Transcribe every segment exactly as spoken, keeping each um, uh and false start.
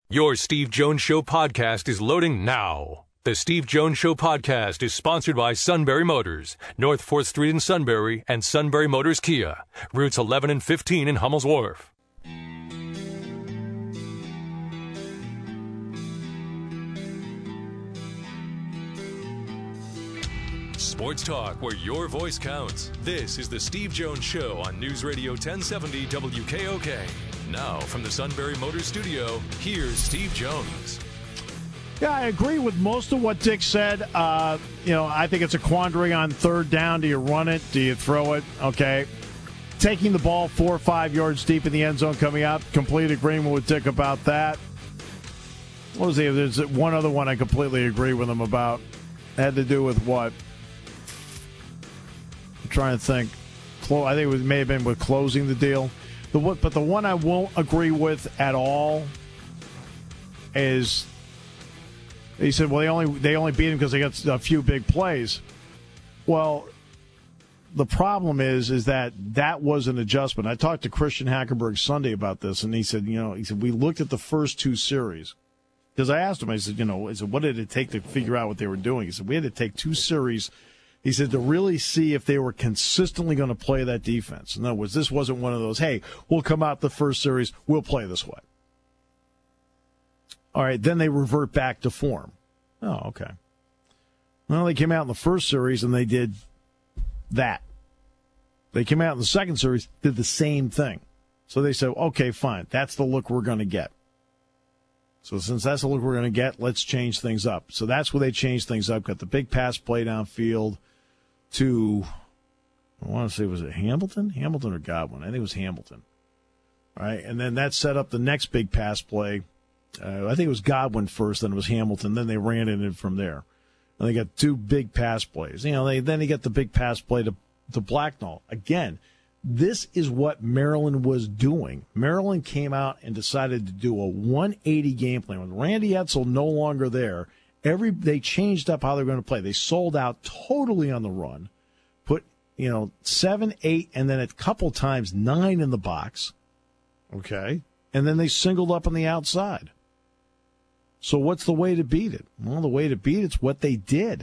Your Steve Jones Show podcast is loading now. The Steve Jones Show podcast is sponsored by Sunbury Motors, North fourth Street in Sunbury, and Sunbury Motors Kia, routes eleven and fifteen in Hummel's Wharf. Sports talk where your voice counts. This is the Steve Jones Show on News Radio ten seventy W K O K. Now, from the Sunbury Motors studio, here's Steve Jones. Yeah, I agree with most of what Dick said. Uh, you know, I think it's a quandary on third down. Do you run it? Do you throw it? Okay. Taking the ball four or five yards deep in the end zone coming out, complete agreement with Dick about that. What was the, there's one other one I completely agree with him about. It had to do with what? I'm trying to think. I think it was, may have been with closing the deal. The But the one I won't agree with at all is he said, well, they only they only beat him because they got a few big plays. Well, the problem is is that that was an adjustment. I talked to Christian Hackenberg Sunday about this, and he said, you know, he said, we looked at the first two series. Because I asked him, I said, you know, I said, what did it take to figure out what they were doing? He said, we had to take two series. He said, to really see if they were consistently going to play that defense. In other words, this wasn't one of those, hey, we'll come out the first series, we'll play this way. All right, then they revert back to form. Oh, okay. Well, they came out in the first series and they did that. They came out in the second series, did the same thing. So they said, okay, fine, that's the look we're going to get. So since that's the look we're going to get, let's change things up. So that's where they changed things up. Got the big pass play downfield to, I want to say, was it Hamilton? Hamilton or Godwin? I think it was Hamilton. All right, and then that set up the next big pass play. Uh, I think it was Godwin first, then it was Hamilton. Then they ran it in from there. And they got two big pass plays. You know, they then they get the big pass play to, to Blacknall. Again, this is what Maryland was doing. Maryland came out and decided to do a one eighty game plan. With Randy Edsall no longer there, every they changed up how they're going to play. They sold out totally on the run, put, you know, seven, eight, and then a couple times nine in the box. Okay? And then they singled up on the outside. So what's the way to beat it? Well, the way to beat it's what they did.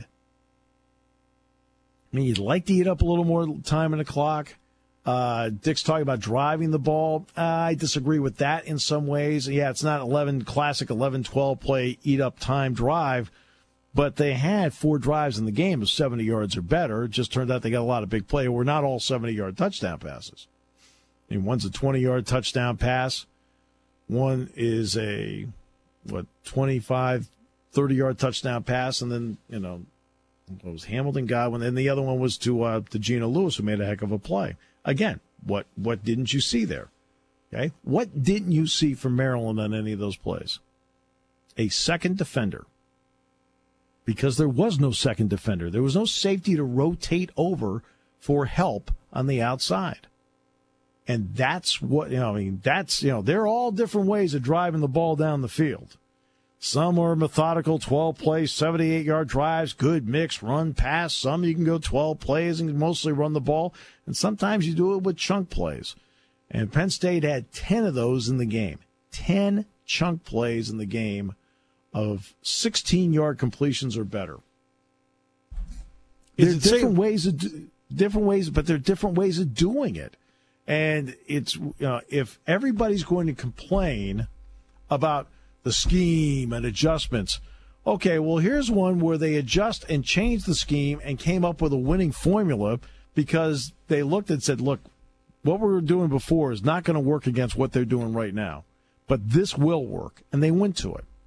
I mean, you'd like to eat up a little more time in the clock. Uh, Dick's talking about driving the ball. Uh, I disagree with that in some ways. Yeah, it's not eleven classic eleven twelve play, eat up time drive, but they had four drives in the game of seventy yards or better. It just turned out they got a lot of big play. We're not all seventy-yard touchdown passes. I mean, one's a twenty-yard touchdown pass. One is a, what, twenty-five, thirty-yard touchdown pass, and then, you know, it was Hamilton Godwin, and the other one was to uh, to Geno Lewis, who made a heck of a play. Again, what what didn't you see there? Okay, what didn't you see from Maryland on any of those plays? A second defender, because there was no second defender. There was no safety to rotate over for help on the outside, and that's what you know. I mean, that's you know, they're all different ways of driving the ball down the field. Some are methodical, twelve plays, seventy-eight yard drives, good mix, run, pass. Some you can go twelve plays and mostly run the ball. And sometimes you do it with chunk plays. And Penn State had ten of those in the game. ten chunk plays in the game of sixteen yard completions or better. There's different ways of different ways, but there are different ways of doing it. And it's you know, if everybody's going to complain about the scheme and adjustments. Okay, well, here's one where they adjust and change the scheme and came up with a winning formula because they looked and said, look, what we were doing before is not going to work against what they're doing right now, but this will work, and they went to it.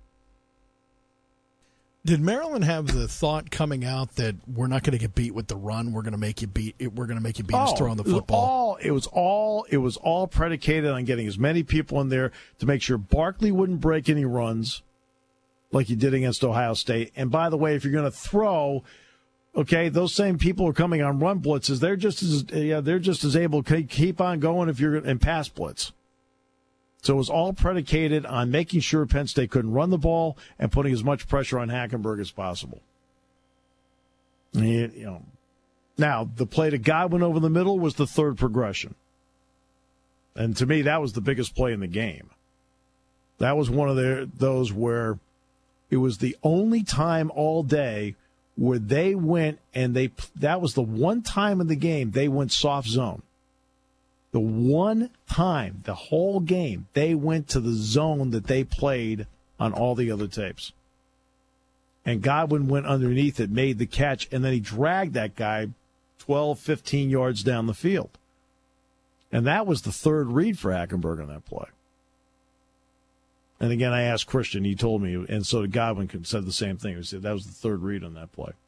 Did Maryland have the thought coming out that we're not going to get beat with the run? We're going to make you beat. We're going to make you beat us oh, throwing the football. It was all. It was all. It was all predicated on getting as many people in there to make sure Barkley wouldn't break any runs, like he did against Ohio State. And by the way, if you're going to throw, okay, those same people are coming on run blitzes. They're just as yeah, they're just as able to keep on going if you're in pass blitz. So it was all predicated on making sure Penn State couldn't run the ball and putting as much pressure on Hackenberg as possible. And, you know, now, the play to Godwin over the middle was the third progression. And to me, that was the biggest play in the game. That was one of the, those where it was the only time all day where they went and they that was the one time in the game they went soft zone. The one time, the whole game, they went to the zone that they played on all the other tapes. And Godwin went underneath it, made the catch, and then he dragged that guy twelve, fifteen yards down the field. And that was the third read for Hackenberg on that play. And again, I asked Christian, he told me, and so Godwin said the same thing. He said that was the third read on that play.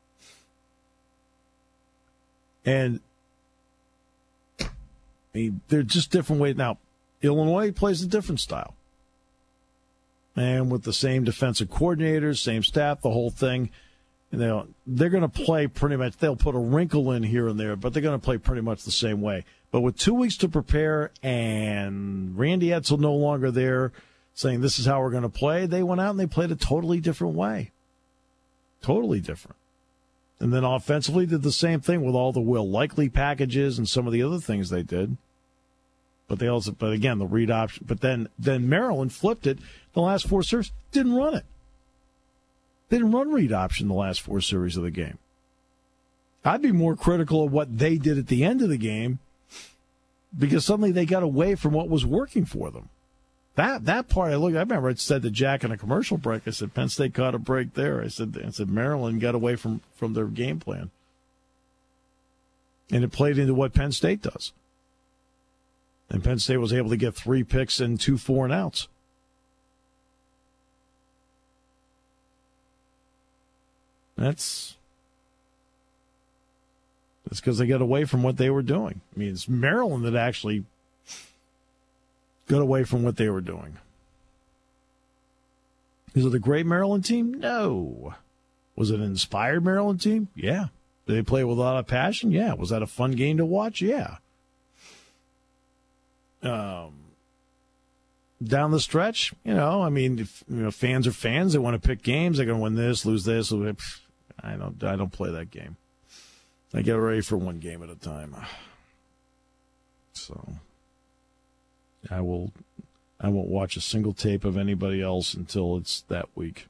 And I mean, they're just different ways. Now, Illinois plays a different style. And with the same defensive coordinators, same staff, the whole thing, you know, they're going to play pretty much, they'll put a wrinkle in here and there, but they're going to play pretty much the same way. But with two weeks to prepare and Randy Edsall no longer there, saying this is how we're going to play, they went out and they played a totally different way. Totally different. And then offensively did the same thing with all the Will Likely packages and some of the other things they did. But they also, but again, the read option. But then, then Maryland flipped it. The last four series didn't run it. They didn't run read option the last four series of the game. I'd be more critical of what they did at the end of the game because suddenly they got away from what was working for them. That that part, I look. I remember I said to Jack in a commercial break, I said, Penn State caught a break there. I said, I said Maryland got away from, from their game plan. And it played into what Penn State does. And Penn State was able to get three picks and two four and outs. That's that's because they got away from what they were doing. I mean, it's Maryland that actually got away from what they were doing. Is it a great Maryland team? No. Was it an inspired Maryland team? Yeah. Did they play with a lot of passion? Yeah. Was that a fun game to watch? Yeah. Um, down the stretch, you know, I mean, if, you know, fans are fans. They want to pick games. They're going to win this, lose this. I don't. I don't play that game. I get ready for one game at a time. So I will. I won't watch a single tape of anybody else until it's that week.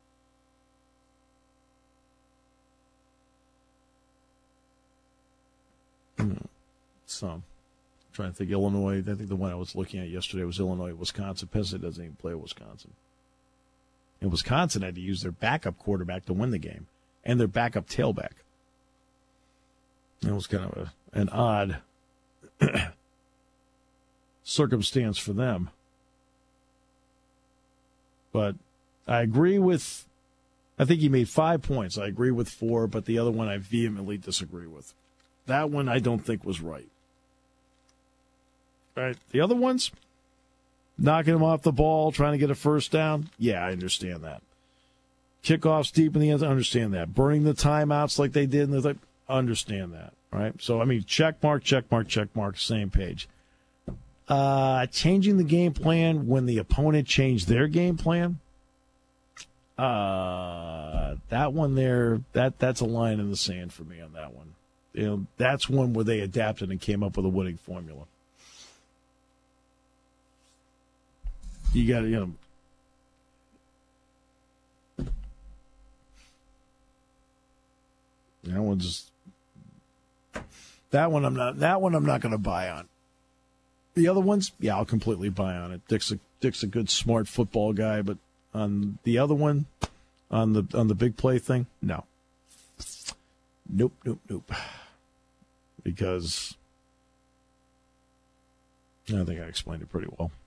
So, I'm trying to think. Illinois. I think the one I was looking at yesterday was Illinois, Wisconsin. Penn State doesn't even play Wisconsin. And Wisconsin had to use their backup quarterback to win the game, and their backup tailback. It was kind of a, an odd circumstance for them. But I agree with, I think he made five points. I agree with four, but the other one I vehemently disagree with. That one I don't think was right. All right. The other ones, knocking him off the ball, trying to get a first down. Yeah, I understand that. Kickoffs deep in the end, I understand that. Burning the timeouts like they did, and like, understand that. Right. So, I mean, check mark, check mark, check mark, same page. Uh, changing the game plan when the opponent changed their game plan. Uh, that one there, that that's a line in the sand for me on that one. You know, that's one where they adapted and came up with a winning formula. You got to, you know, that one just, that one I'm not, that one I'm not going to buy on. The other ones, yeah, I'll completely buy on it. Dick's a, Dick's a good, smart football guy, but on the other one, on the on the big play thing, no. Nope, nope, nope. Because I think I explained it pretty well.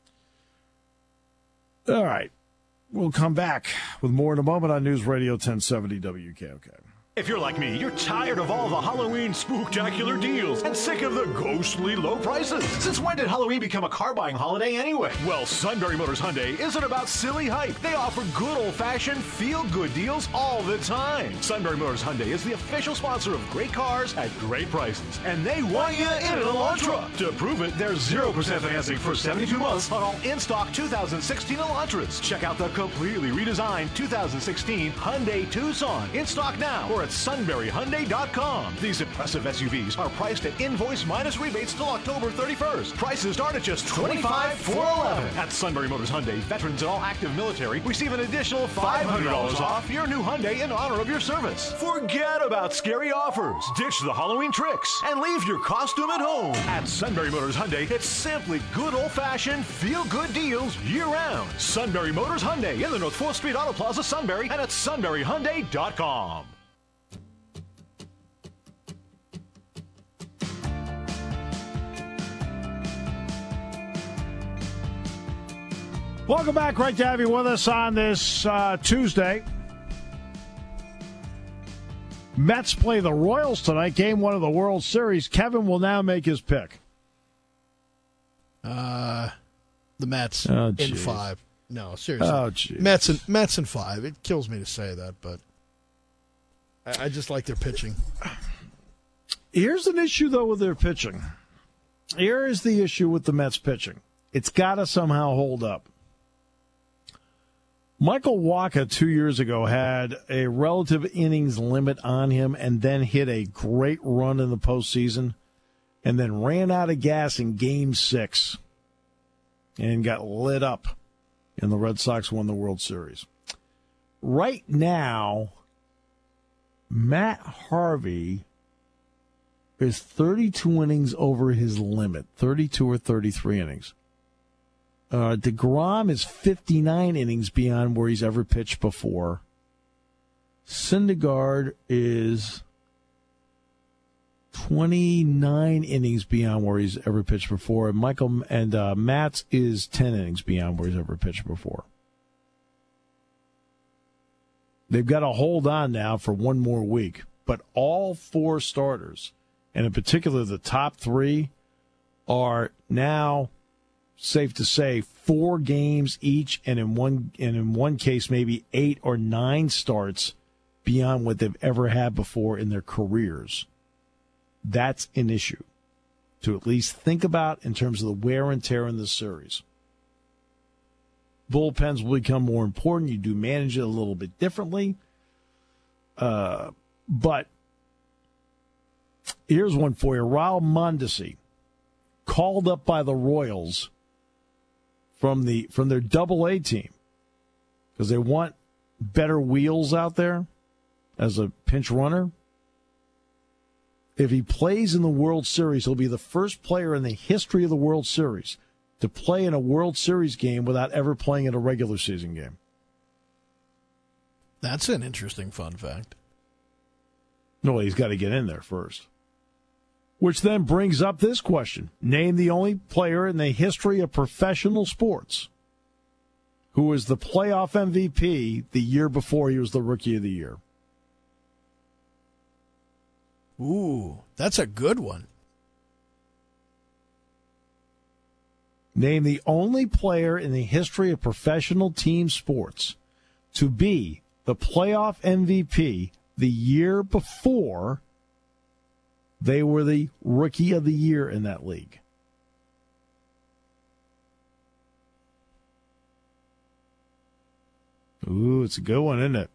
All right. We'll come back with more in a moment on News Radio ten seventy W K O K. If you're like me, you're tired of all the Halloween spooktacular deals and sick of the ghostly low prices. Since when did Halloween become a car-buying holiday anyway? Well, Sunbury Motors Hyundai isn't about silly hype. They offer good old-fashioned feel-good deals all the time. Sunbury Motors Hyundai is the official sponsor of great cars at great prices, and they want you in an Elantra. To prove it, there's zero percent financing for seventy-two months on all in-stock two thousand sixteen Elantras. Check out the completely redesigned two thousand sixteen Hyundai Tucson in stock now or at Sunbury Hyundai dot com. These impressive S U Vs are priced at invoice minus rebates till October thirty-first. Prices start at just twenty-five thousand four hundred eleven dollars. At Sunbury Motors Hyundai, veterans and all active military receive an additional five hundred dollars off your new Hyundai in honor of your service. Forget about scary offers. Ditch the Halloween tricks and leave your costume at home. At Sunbury Motors Hyundai, it's simply good old-fashioned, feel-good deals year-round. Sunbury Motors Hyundai in the North fourth Street Auto Plaza, Sunbury, and at Sunbury Hyundai dot com. Welcome back. Great to have you with us on this uh, Tuesday. Mets play the Royals tonight, game one of the World Series. Kevin will now make his pick. Uh, the Mets oh, in five. No, seriously. Oh, geez. Mets in, Mets in five. It kills me to say that, but I, I just like their pitching. Here's an issue, though, with their pitching. Here is the issue with the Mets pitching. It's got to somehow hold up. Michael Wacha two years ago had a relative innings limit on him and then hit a great run in the postseason and then ran out of gas in game six and got lit up, and the Red Sox won the World Series. Right now, Matt Harvey is thirty-two innings over his limit, thirty-two or thirty-three innings. Uh, DeGrom is fifty-nine innings beyond where he's ever pitched before. Syndergaard is twenty-nine innings beyond where he's ever pitched before. And Michael and uh, Matz is ten innings beyond where he's ever pitched before. They've got to hold on now for one more week. But all four starters, and in particular the top three, are now, safe to say, four games each, and in one and in one case maybe eight or nine starts beyond what they've ever had before in their careers. That's an issue to at least think about in terms of the wear and tear in this series. Bullpens will become more important. You do manage it a little bit differently. Uh, but here's one for you. Raul Mondesi, called up by the Royals from the from their double A team because they want better wheels out there as a pinch runner. If he plays in the World Series, he'll be the first player in the history of the World Series to play in a World Series game without ever playing in a regular season game. That's an interesting fun fact. No, he's got to get in there first. Which then brings up this question. Name the only player in the history of professional sports who was the playoff M V P the year before he was the Rookie of the Year. Ooh, that's a good one. Name the only player in the history of professional team sports to be the playoff M V P the year before they were the Rookie of the Year in that league. Ooh, it's a good one, isn't it?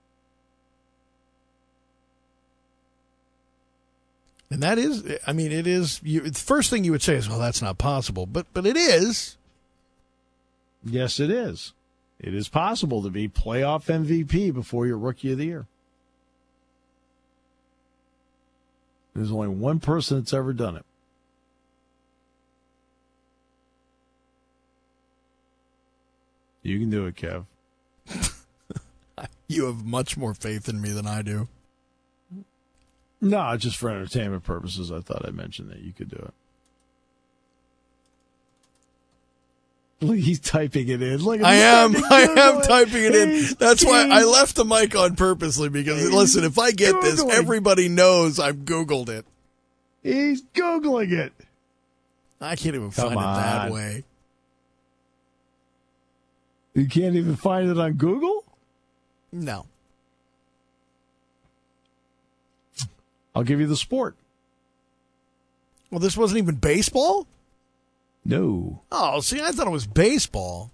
And that is, I mean, it is, you, the first thing you would say is, well, that's not possible. But but it is. Yes, it is. It is possible to be playoff M V P before your Rookie of the Year. There's only one person that's ever done it. You can do it, Kev. You have much more faith in me than I do. No, just for entertainment purposes, I thought I'd mention that you could do it. Look, he's typing it in. Look, I am. I am it. typing it he's, in. That's why I left the mic on purposely because, listen, if I get Googling. this, everybody knows I've Googled it. He's Googling it. I can't even Come find on. it that way. You can't even find it on Google? No. I'll give you the sport. Well, this wasn't even baseball? No. Oh, see, I thought it was baseball.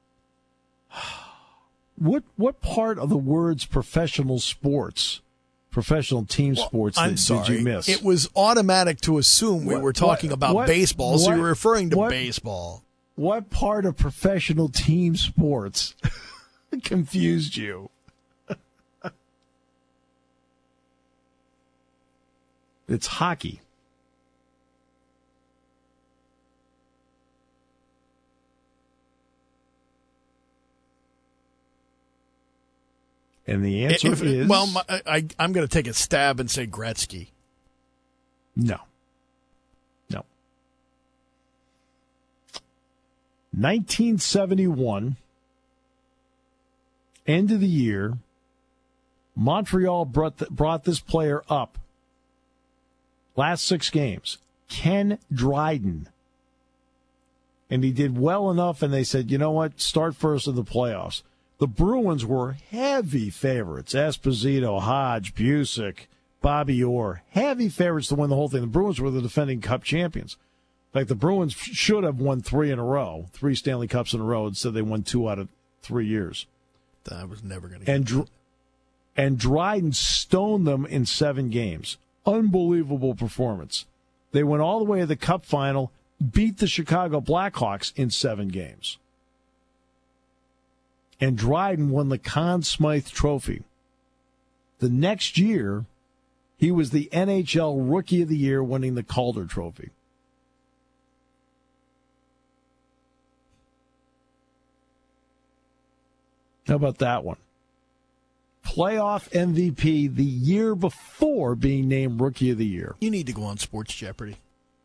What what part of the words professional sports, professional team well, sports I'm that sorry. did you miss? It was automatic to assume we What- were talking what- about what- baseball, so what- you were referring to what- baseball. What part of professional team sports confused you? It's hockey. And the answer If- is well, my, I, I'm going to take a stab and say Gretzky. no. No. nineteen seventy-one, end of the year, Montreal brought, the, brought this player up. Last six games, Ken Dryden. And he did well enough, and they said, you know what, start first in the playoffs. The Bruins were heavy favorites. Esposito, Hodge, Busick, Bobby Orr, heavy favorites to win the whole thing. The Bruins were the defending Cup champions. In fact, the Bruins should have won three in a row, three Stanley Cups in a row, instead they won two out of three years. I was never going to get And Dr- and Dryden stoned them in seven games. Unbelievable performance. They went all the way to the Cup final, beat the Chicago Blackhawks in seven games. And Dryden won the Conn Smythe Trophy. The next year, he was the N H L Rookie of the Year, winning the Calder Trophy. How about that one? Playoff M V P the year before being named Rookie of the Year. You need to go on Sports Jeopardy.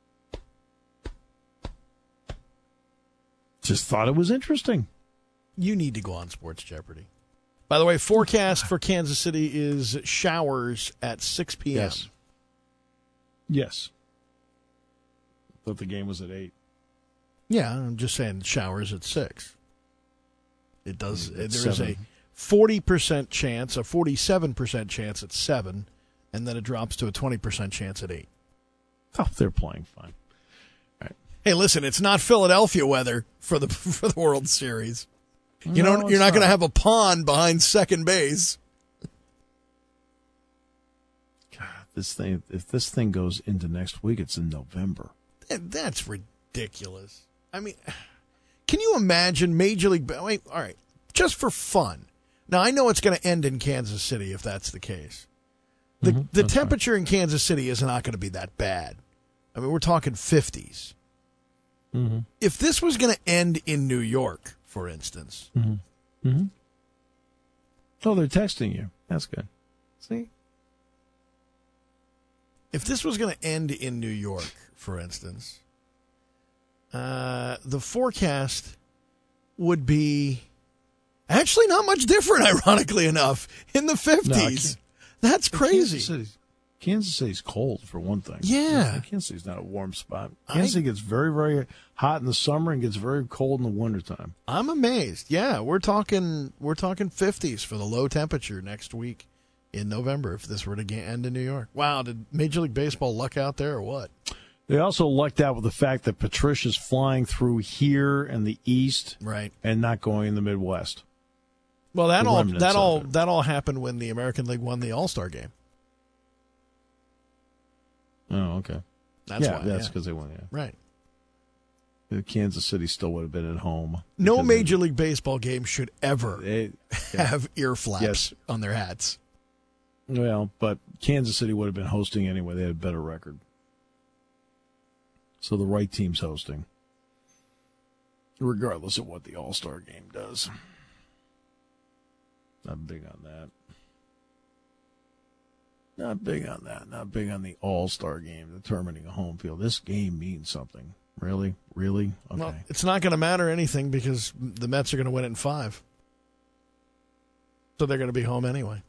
Just thought it was interesting. You need to go on Sports Jeopardy. By the way, forecast for Kansas City is showers at six p.m. Yes. Yes. Thought the game was at eight. Yeah, I'm just saying showers at six. It does. Mm, There it's is a seven. forty percent chance, a forty-seven percent chance at seven, and then it drops to a twenty percent chance at eight. Oh, they're playing fine. Hey, listen, it's not Philadelphia weather for the for the World Series. You No, know, it's you're not going to not. have a pond behind second base. God, this thing. If this thing goes into next week, it's in November. That- That's ridiculous. I mean, can you imagine Major League? Wait, all right, just for fun. Now I know it's going to end in Kansas City if that's the case. The Mm-hmm, the temperature in Kansas City is not going to be that bad. I mean, we're talking fifties. Mm-hmm. If this was going to end in New York, for instance, Mm-hmm. Oh, they're texting you. That's good. See? if this was going to end in New York, for instance, uh, the forecast would be actually not much different, ironically enough, in the fifties. That's crazy. Kansas City's, Kansas City's cold, for one thing. Yeah. Kansas City's not a warm spot. I- Kansas City gets very, very hot in the summer and gets very cold in the wintertime. I'm amazed. Yeah, we're talking we're talking fifties for the low temperature next week in November if this were to get, end in New York. Wow, did Major League Baseball luck out there or what? They also lucked out with the fact that Patricia's flying through here in the East Right. and not going in the Midwest. Well, that The all remnants that of all it. that all happened when the American League won the All-Star game. Oh, okay. That's yeah, why. that's yeah. because they won, yeah. Right. Kansas City still would have been at home. No because Major League Baseball game should ever They, yeah. have ear flaps Yes. on their hats. Well, but Kansas City would have been hosting anyway. They had a better record. So the right team's hosting, regardless of what the All-Star game does. Not big on that. Not big on that. Not big on the All-Star game determining a home field. This game means something. Really? Really? Okay. Well, it's not going to matter anything because the Mets are going to win it in five. So they're going to be home anyway.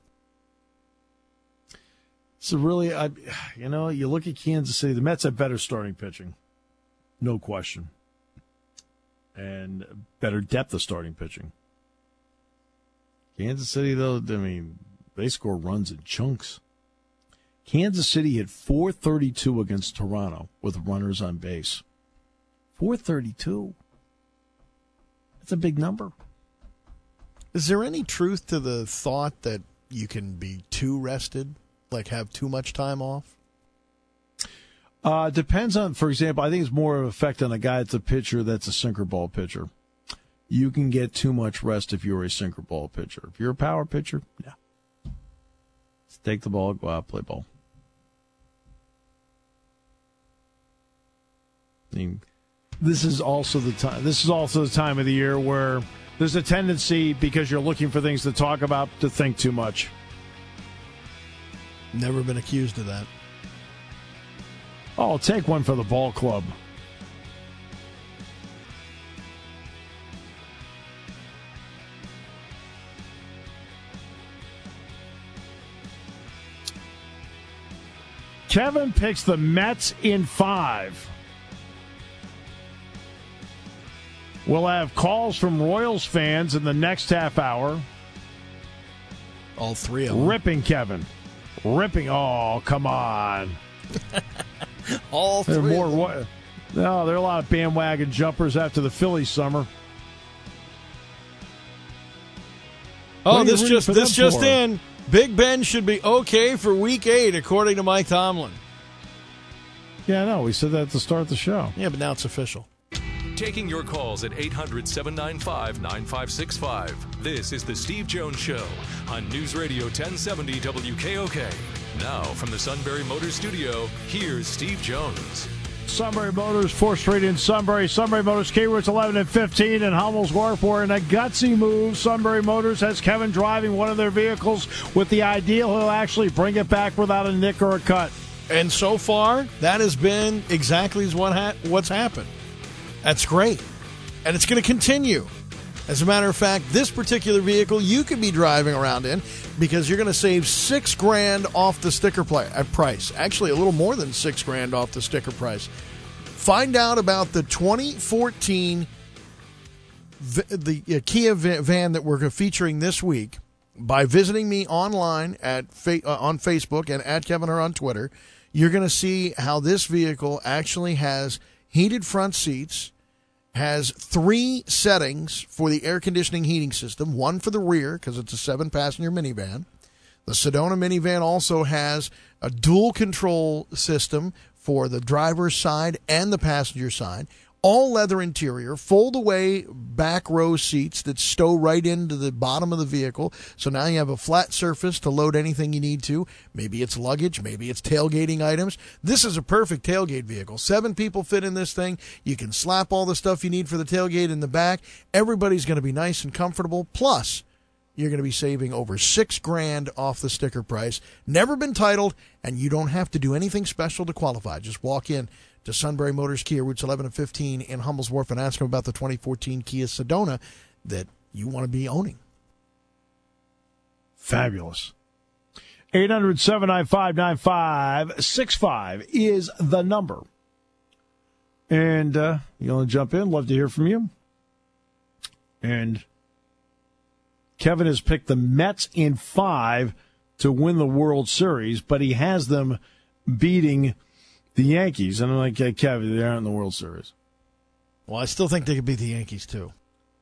So really, I, you know, you look at Kansas City. The Mets have better starting pitching, no question, and better depth of starting pitching. Kansas City, though, I mean, they score runs in chunks. Kansas City hit four thirty-two against Toronto with runners on base. four thirty-two. That's a big number. Is there any truth to the thought that you can be too rested Like have too much time off? Uh, depends on, for example, I think it's more of an effect on a guy that's a pitcher that's a sinker ball pitcher. You can get too much rest if you're a sinker ball pitcher. If you're a power pitcher, no. Just take the ball, go out, play ball. I mean, this is also the time. This is also the time of the year where there's a tendency, because you're looking for things to talk about, to think too much. Never been accused of that. Oh, I'll take one for the ball club. Kevin picks the Mets in five. We'll have calls from Royals fans in the next half hour. All three of them. Ripping Kevin. Ripping. Oh, come on. All three. There are more. Of them. Ro- no, there are a lot of bandwagon jumpers after the Phillies summer. Oh, this just for this them just for? in. Big Ben should be okay for week eight, according to Mike Tomlin. Yeah, no, we said that at the start of the show. Yeah, but now it's official. Taking your calls at eight hundred, seven nine five, nine five six five. This is the Steve Jones Show on News Radio ten seventy W K O K. Now, from the Sunbury Motors Studio, here's Steve Jones. Sunbury Motors, fourth Street in Sunbury. Sunbury Motors, Key Routes eleven and fifteen, and Hummel's Wharf. We're in a gutsy move. Sunbury Motors has Kevin driving one of their vehicles with the ideal he'll actually bring it back without a nick or a cut. And so far, that has been exactly what ha- what's happened. That's great. And it's going to continue. As a matter of fact, this particular vehicle you could be driving around in because you're going to save six grand off the sticker play, uh, price. Actually, a little more than six grand off the sticker price. Find out about the twenty fourteen the, the uh, Kia van that we're featuring this week by visiting me online at fa- uh, on Facebook and at Kevin Hur on Twitter. You're going to see how this vehicle actually has heated front seats, has three settings for the air conditioning heating system, one for the rear because it's a seven-passenger minivan. The Sedona minivan also has a dual control system for the driver's side and the passenger side. All leather interior, fold-away back row seats that stow right into the bottom of the vehicle. So now you have a flat surface to load anything you need to. Maybe it's luggage, maybe it's tailgating items. This is a perfect tailgate vehicle. Seven people fit in this thing. You can slap all the stuff you need for the tailgate in the back. Everybody's going to be nice and comfortable. Plus, you're going to be saving over six grand off the sticker price. Never been titled, and you don't have to do anything special to qualify. Just walk in to Sunbury Motors Kia, routes eleven and fifteen in Hummel's Wharf, and ask them about the twenty fourteen Kia Sedona that you want to be owning. Fabulous. eight hundred, seven nine five, nine five six five is the number. And uh, you want to jump in? Love to hear from you. And Kevin has picked the Mets in five to win the World Series, but he has them beating the Yankees. And I'm like, hey, Kevin, they aren't in the World Series. Well, I still think they could beat the Yankees, too.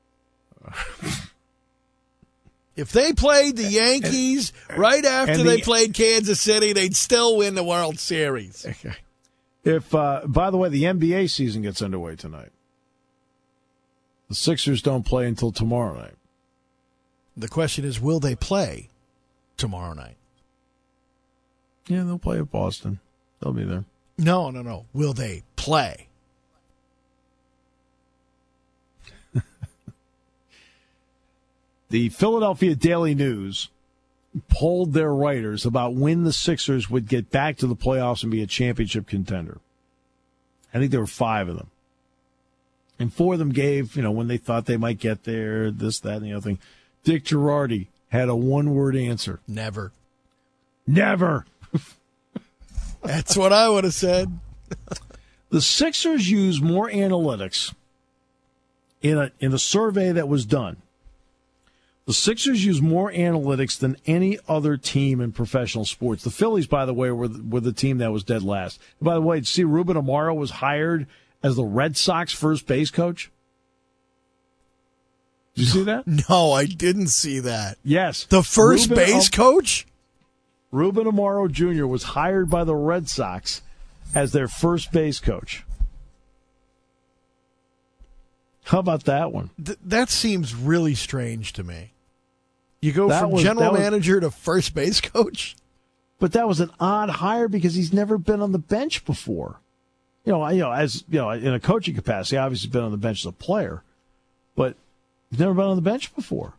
If they played the Yankees right after the, they played Kansas City, they'd still win the World Series. Okay. If, uh, by the way, the N B A season gets underway tonight. The Sixers don't play until tomorrow night. The question is, will they play tomorrow night? Yeah, they'll play at Boston. They'll be there. No, no, no. Will they play? The Philadelphia Daily News polled their writers about when the Sixers would get back to the playoffs and be a championship contender. I think there were five of them. And four of them gave, you know, when they thought they might get there, this, that, and the other thing. Dick Girardi had a one-word answer. Never. Never. That's what I would have said. The Sixers use more analytics in a in a survey that was done. The Sixers use more analytics than any other team in professional sports. The Phillies, by the way, were the, were the team that was dead last. And by the way, see, Ruben Amaro was hired as the Red Sox first base coach. Did you see that? No, I didn't see that. Yes. The first Ruben base Am- coach? Ruben Amaro Junior was hired by the Red Sox as their first base coach. How about that one? Th- that seems really strange to me. You go that from was, general was, manager to first base coach? But that was an odd hire because he's never been on the bench before. You know, you know, as you know, in a coaching capacity, obviously he's been on the bench as a player, but he's never been on the bench before.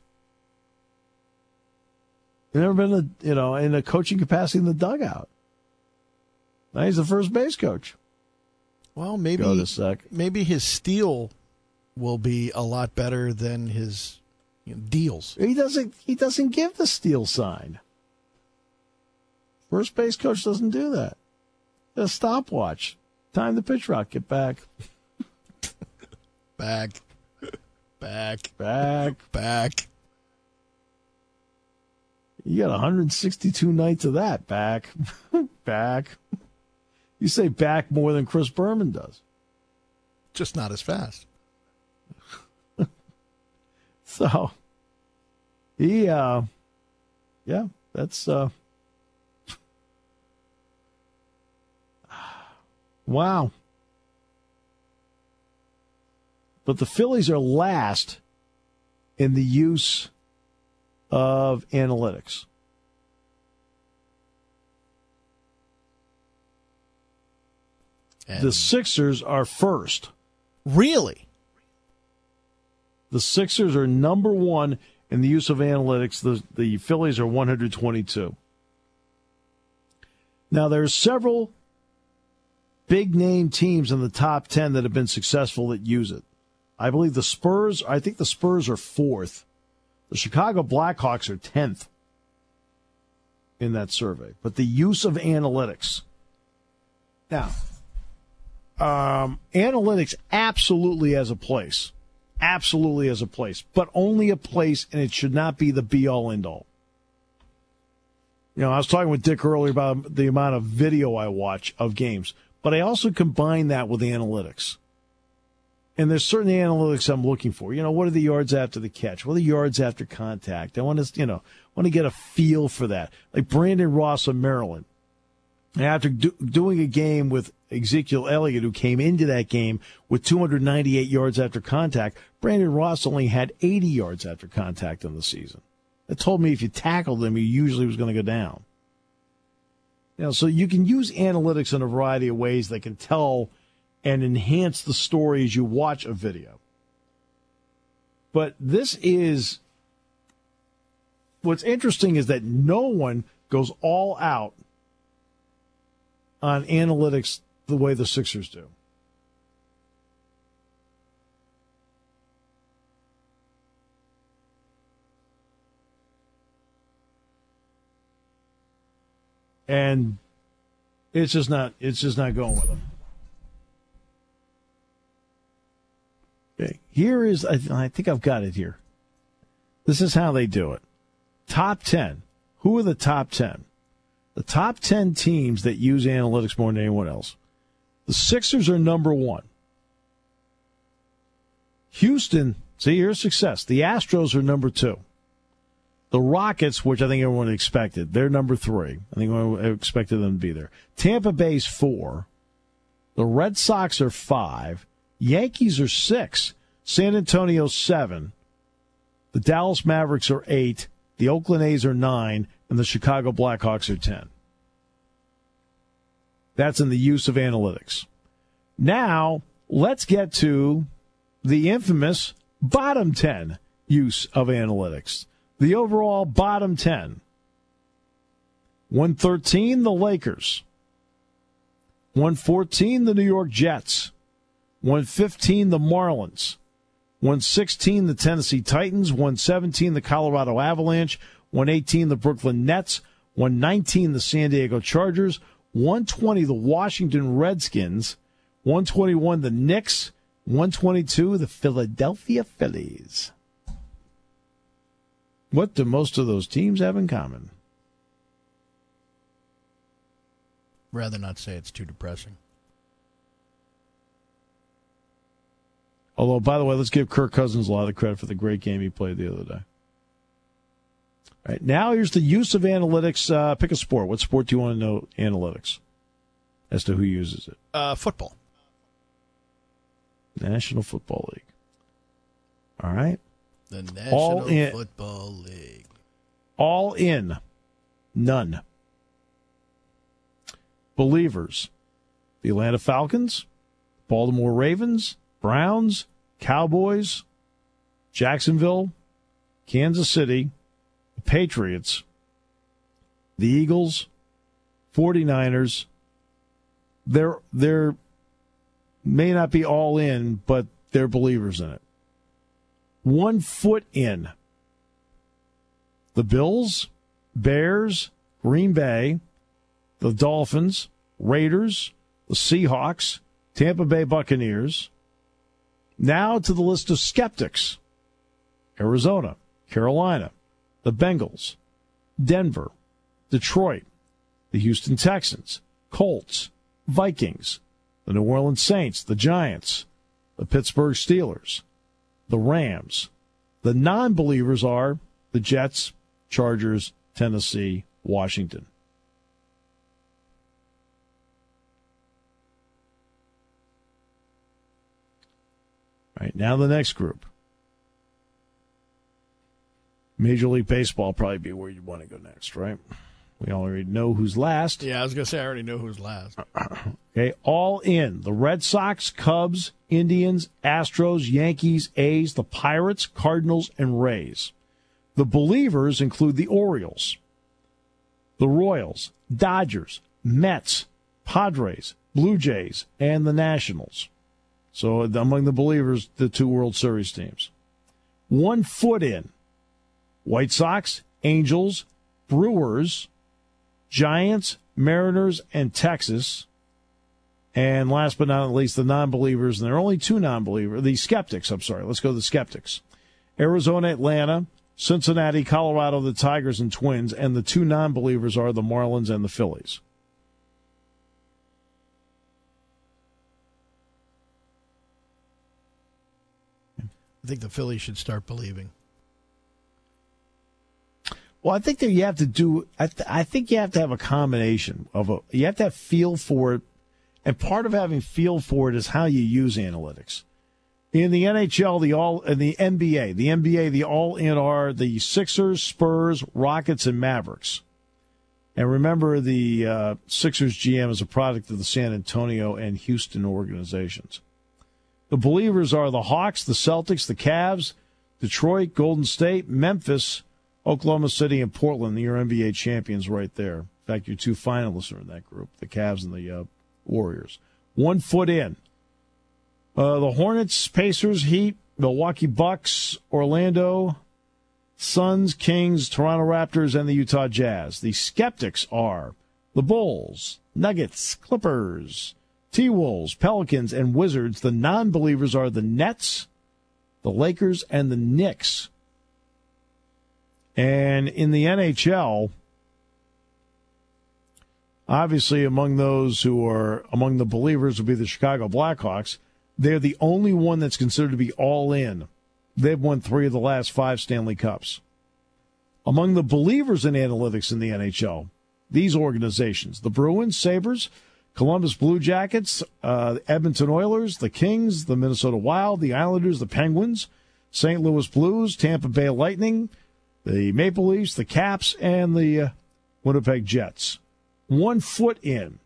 He's never been, a, you know, in a coaching capacity in the dugout. Now he's the first base coach. Well, maybe Go to sec. maybe his steal will be a lot better than his you know, deals. He doesn't. He doesn't give the steal sign. First base coach doesn't do that. A stopwatch. Time the pitch rock. Get back. Back. Back. Back. Back. You got one hundred sixty-two nights of that. Back. Back. You say back more than Chris Berman does. Just not as fast. So, he, uh, yeah, that's, uh, wow. But the Phillies are last in the use of analytics. And the Sixers are first. Really? The Sixers are number one in the use of analytics. The, the Phillies are one hundred twenty-two. Now, there's several big-name teams in the top ten that have been successful that use it. I believe the Spurs, I think the Spurs are fourth. The Chicago Blackhawks are tenth in that survey. But the use of analytics. Now, um, analytics absolutely has a place. Absolutely has a place. But only a place, and it should not be the be-all, end-all. You know, I was talking with Dick earlier about the amount of video I watch of games. But I also combine that with analytics. And there's certain analytics I'm looking for. You know, what are the yards after the catch? What are the yards after contact? I want to, you know, want to get a feel for that. Like Brandon Ross of Maryland. And after do, doing a game with Ezekiel Elliott, who came into that game with two hundred ninety-eight yards after contact, Brandon Ross only had eighty yards after contact in the season. It told me if you tackled him, he usually was going to go down. You know, so you can use analytics in a variety of ways that can tell and enhance the story as you watch a video. But this is, what's interesting is that no one goes all out on analytics the way the Sixers do. And it's just not it's just not going with them. Okay. Here is I, I think I've got it here. This is how they do it. Top ten. Who are the top ten? The top ten teams that use analytics more than anyone else. The Sixers are number one. Houston, see, here's success. The Astros are number two. The Rockets, which I think everyone expected, they're number three. I think everyone expected them to be there. Tampa Bay's four. The Red Sox are five. Yankees are six. San Antonio's seven. The Dallas Mavericks are eight. The Oakland A's are nine. And the Chicago Blackhawks are ten. That's in the use of analytics. Now, let's get to the infamous bottom ten use of analytics. The overall bottom ten. one thirteen, the Lakers. one fourteen, the New York Jets. one fifteen, the Marlins. one sixteen, the Tennessee Titans. one seventeen, the Colorado Avalanche. one eighteen, the Brooklyn Nets. one nineteen, the San Diego Chargers. one twenty, the Washington Redskins. one twenty-one, the Knicks. one twenty-two, the Philadelphia Phillies. What do most of those teams have in common? Rather not say it's too depressing. Although, by the way, let's give Kirk Cousins a lot of credit for the great game he played the other day. All right, now here's the use of analytics. Uh, pick a sport. What sport do you want to know analytics as to who uses it? Uh, football. National Football League. All right. The National All in. Football League. All in. None. Believers. The Atlanta Falcons, Baltimore Ravens, Browns, Cowboys, Jacksonville, Kansas City, the Patriots, the Eagles, 49ers. They're, they're may not be all in, but they're believers in it. One foot in. The Bills, Bears, Green Bay, the Dolphins, Raiders, the Seahawks, Tampa Bay Buccaneers. Now to the list of skeptics. Arizona, Carolina, the Bengals, Denver, Detroit, the Houston Texans, Colts, Vikings, the New Orleans Saints, the Giants, the Pittsburgh Steelers, the Rams. The non-believers are the Jets, Chargers, Tennessee, Washington. All right, now the next group. Major League Baseball probably be where you want to go next, right? We already know who's last. Yeah, I was going to say I already know who's last. Okay, all in. The Red Sox, Cubs, Indians, Astros, Yankees, A's, the Pirates, Cardinals, and Rays. The believers include the Orioles, the Royals, Dodgers, Mets, Padres, Blue Jays, and the Nationals. So among the believers, the two World Series teams. One foot in. White Sox, Angels, Brewers, Giants, Mariners, and Texas. And last but not least, the non-believers. And there are only two non-believers. The skeptics, I'm sorry. Let's go to the skeptics. Arizona, Atlanta, Cincinnati, Colorado, the Tigers, and Twins. And the two non-believers are the Marlins and the Phillies. I think the Phillies should start believing. Well, I think that you have to do. I, th- I think you have to have a combination of a. You have to have feel for it, and part of having feel for it is how you use analytics. In the N H L, the all in the N B A, the N B A, the all in are the Sixers, Spurs, Rockets, and Mavericks. And remember, the uh, Sixers G M is a product of the San Antonio and Houston organizations. The believers are the Hawks, the Celtics, the Cavs, Detroit, Golden State, Memphis, Oklahoma City, and Portland. Your N B A champions right there. In fact, your two finalists are in that group, the Cavs and the uh, Warriors. One foot in. Uh, the Hornets, Pacers, Heat, Milwaukee Bucks, Orlando, Suns, Kings, Toronto Raptors, and the Utah Jazz. The skeptics are the Bulls, Nuggets, Clippers, T-Wolves, Pelicans, and Wizards. The non-believers are the Nets, the Lakers, and the Knicks. And in the N H L, obviously among those who are among the believers would be the Chicago Blackhawks. They're the only one that's considered to be all in. They've won three of the last five Stanley Cups. Among the believers in analytics in the N H L, these organizations, the Bruins, Sabres, Columbus Blue Jackets, uh, Edmonton Oilers, the Kings, the Minnesota Wild, the Islanders, the Penguins, Saint Louis Blues, Tampa Bay Lightning, the Maple Leafs, the Caps, and the uh, Winnipeg Jets. One foot in.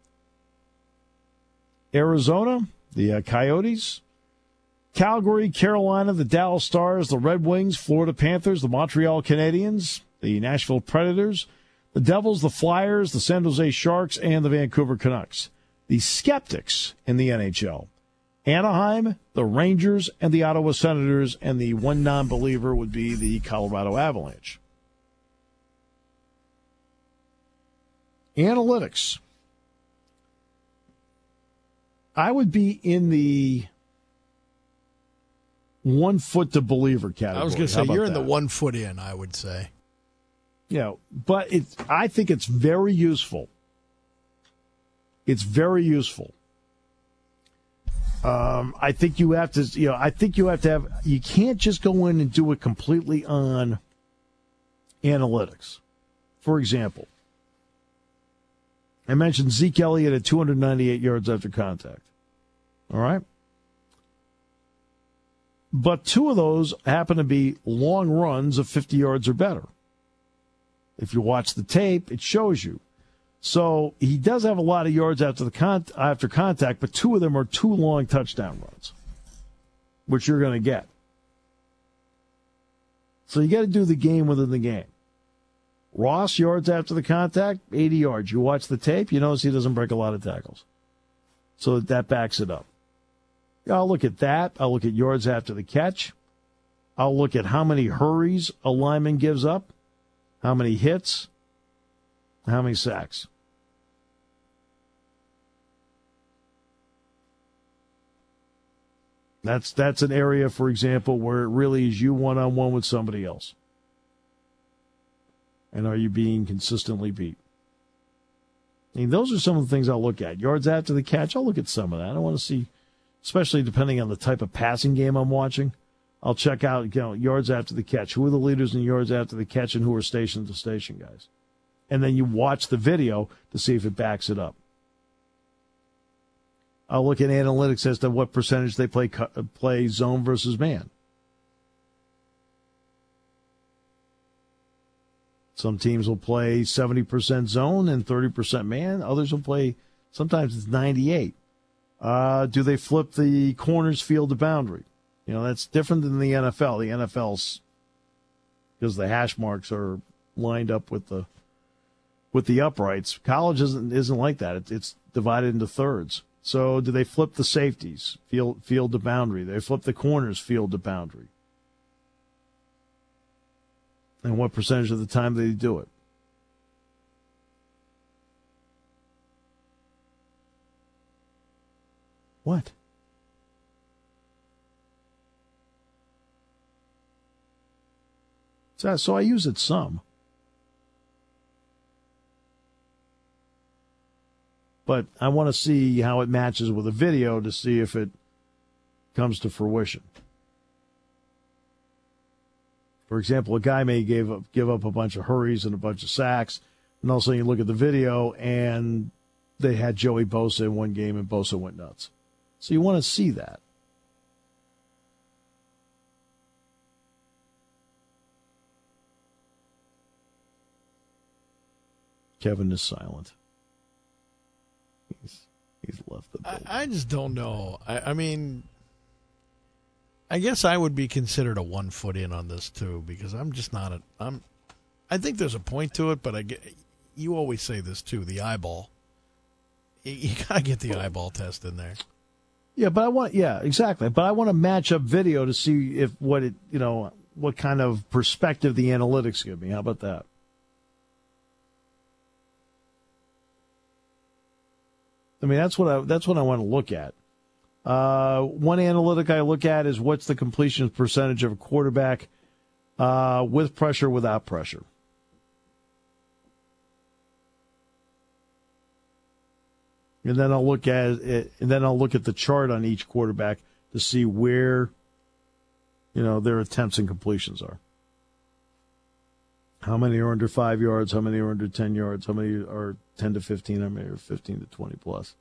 Arizona, the uh, Coyotes, Calgary, Carolina, the Dallas Stars, the Red Wings, Florida Panthers, the Montreal Canadiens, the Nashville Predators, the Devils, the Flyers, the San Jose Sharks, and the Vancouver Canucks. The skeptics in the N H L, Anaheim, the Rangers, and the Ottawa Senators, and the one non-believer would be the Colorado Avalanche. Analytics. I would be in the one foot to believer category. I was going to say, you're in that? the one foot in, I would say. Yeah, but it, I think it's very useful. It's very useful. Um, I think you have to, you know, I think you have to have, you can't just go in and do it completely on analytics. For example, I mentioned Zeke Elliott at two hundred ninety-eight yards after contact. All right? But two of those happen to be long runs of fifty yards or better. If you watch the tape, it shows you. So he does have a lot of yards after the con- after contact, but two of them are two long touchdown runs, which you're going to get. So you got to do the game within the game. Ross, yards after the contact, eighty yards. You watch the tape, you notice he doesn't break a lot of tackles. So that backs it up. I'll look at that. I'll look at yards after the catch. I'll look at how many hurries a lineman gives up, how many hits, how many sacks. That's that's an area, for example, where it really is you one-on-one with somebody else. And are you being consistently beat? I mean, those are some of the things I'll look at. Yards after the catch, I'll look at some of that. I want to see, especially depending on the type of passing game I'm watching, I'll check out, you know, yards after the catch. Who are the leaders in yards after the catch and who are station-to-station guys? And then you watch the video to see if it backs it up. I'll look at analytics as to what percentage they play play zone versus man. Some teams will play seventy percent zone and thirty percent man. Others will play, sometimes it's ninety-eight. Uh, do they flip the corners field to boundary? You know, that's different than the N F L. The N F L's, because the hash marks are lined up with the with the uprights. College isn't isn't like that. It's, it's divided into thirds. So do they flip the safeties, field field to boundary? They flip the corners, field to boundary. And what percentage of the time do they do it? What? So, so I use it some. But I want to see how it matches with a video to see if it comes to fruition. For example, a guy may give up, give up a bunch of hurries and a bunch of sacks, and all of a sudden you look at the video and they had Joey Bosa in one game and Bosa went nuts. So you want to see that. Kevin is silent. He's, he's left the building. I, I just don't know. I, I mean, I guess I would be considered a one foot in on this too, because I'm just not a. I'm. I think there's a point to it, but I get. You always say this too. The eyeball. You, you gotta get the eyeball test in there. Yeah, but I want. Yeah, exactly. But I want to match up video to see if what it. You know what kind of perspective the analytics give me. How about that? I mean, that's what I that's what I want to look at. Uh, one analytic I look at is what's the completion percentage of a quarterback uh, with pressure, without pressure. And then I'll look at it, and then I'll look at the chart on each quarterback to see where, you know, their attempts and completions are. How many are under five yards? How many are under ten yards? How many are ten to fifteen? How many are fifteen to twenty plus?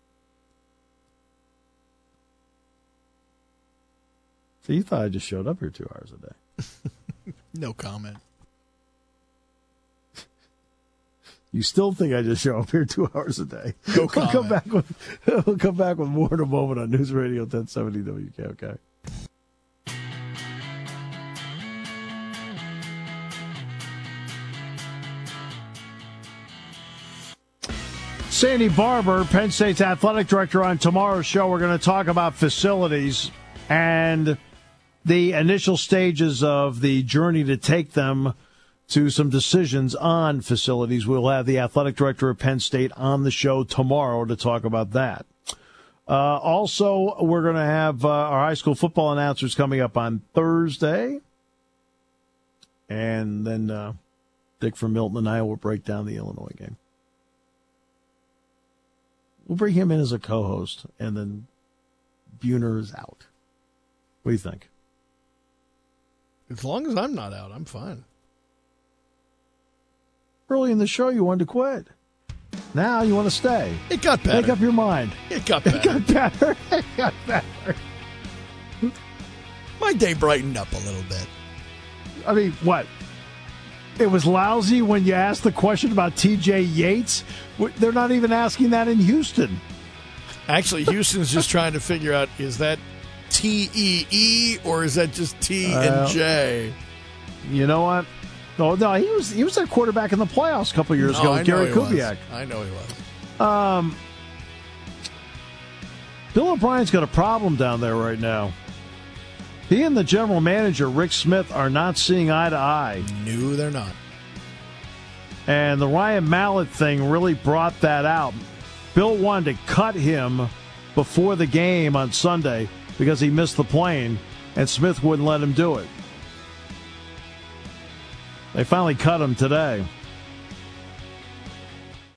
So you thought I just showed up here two hours a day? No comment. You still think I just show up here two hours a day? No we'll comment. come back with we'll come back with more in a moment on News Radio ten seventy W K. Okay. Sandy Barber, Penn State's athletic director, on tomorrow's show. We're going to talk about facilities and the initial stages of the journey to take them to some decisions on facilities. We'll have the athletic director of Penn State on the show tomorrow to talk about that. Uh, also, we're going to have uh, our high school football announcers coming up on Thursday. And then uh, Dick from Milton and I will break down the Illinois game. We'll bring him in as a co-host, and then Buhner is out. What do you think? As long as I'm not out, I'm fine. Early in the show, you wanted to quit. Now you want to stay. It got better. Make up your mind. It got better. It got better. It got better. My day brightened up a little bit. I mean, what? It was lousy when you asked the question about T J Yates? They're not even asking that in Houston. Actually, Houston's just trying to figure out, is that T E E or is that just T and uh, J? You know what? No, no, he was he was their quarterback in the playoffs a couple years no, ago, I with Gary know he Kubiak. Was. I know he was. Um, Bill O'Brien's got a problem down there right now. He and the general manager, Rick Smith, are not seeing eye to eye. No, they're not. And the Ryan Mallett thing really brought that out. Bill wanted to cut him before the game on Sunday because he missed the plane, and Smith wouldn't let him do it. They finally cut him today.